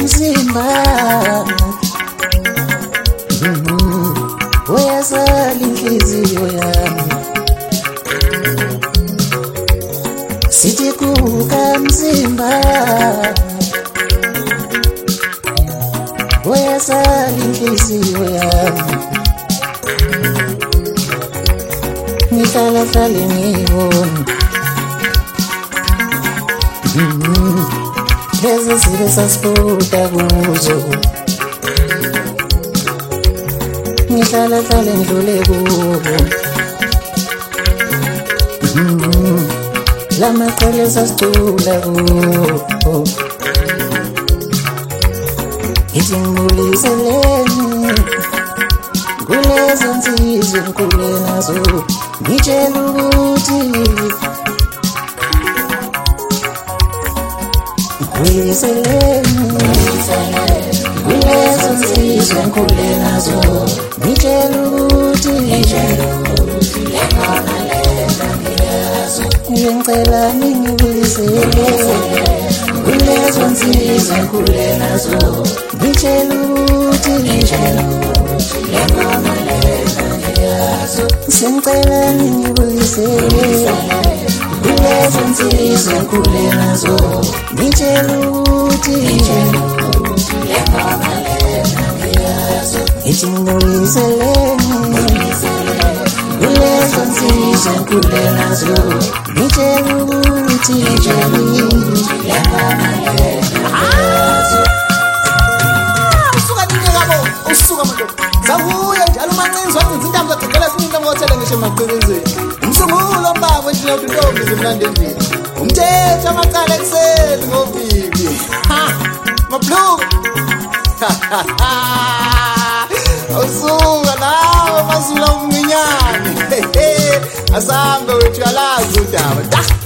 umzimba uyasala inhliziyo yami sithi kuka mzimba uyasala inhliziyo yami ngihlala ngibona lezi zinto sasifuda kuzo ngihlala ngidlule kubo lamacele sasicula kuwo ngithi ngibuliseleni kulezo nsizwa engikhule nazo ngitshela ukuthi ngibuliseleni kulezo nsizwa engikhule nazo ngitshela ukuthi ngicela ningibulisele kulezo nsizwa engikhule nazo ngitshela ukuthi sengicela ningibulisele kulezo nsizwa engikhule nazo ngitshela ukuthi ngithi ngibuliseleni kulezo nsizwa engikhule nazo ngitshela ukuthi usuka manje zabuya njalo umancinzi wancinza intambo zagcigela sintambo ngothele ngisho emaqhiqizweni umsungulo mbaba nje lento ntombi zimnandi endini umthetho amacala ekuseni ngovivi mabhluku usuka nawe masula umnginyane asambe wethu yalazi udaba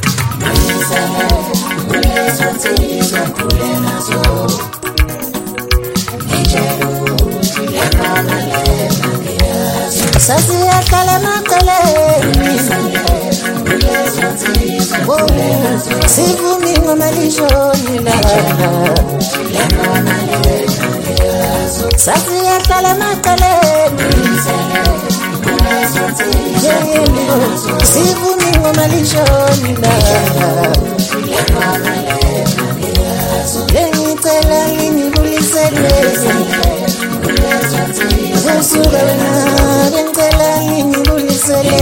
sasiyahlala emaceleni sivumi ingoma lishoni langa sasiyahlala emaceleni sivumi ingoma lishoni langa lengicela ngingibulisele usuka wena ngicela ngingibulisele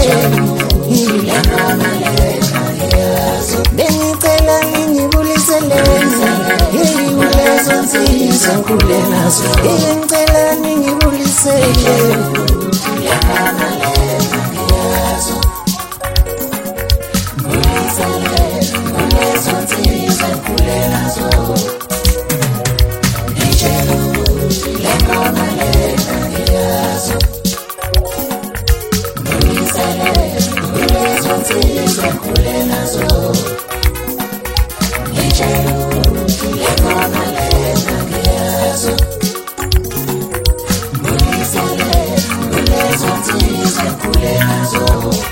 bengicela ngingibulisele kulezo nsizwa engikhule nazo ngicela ngingibulisele Kulezo nsizwa engikhule nazo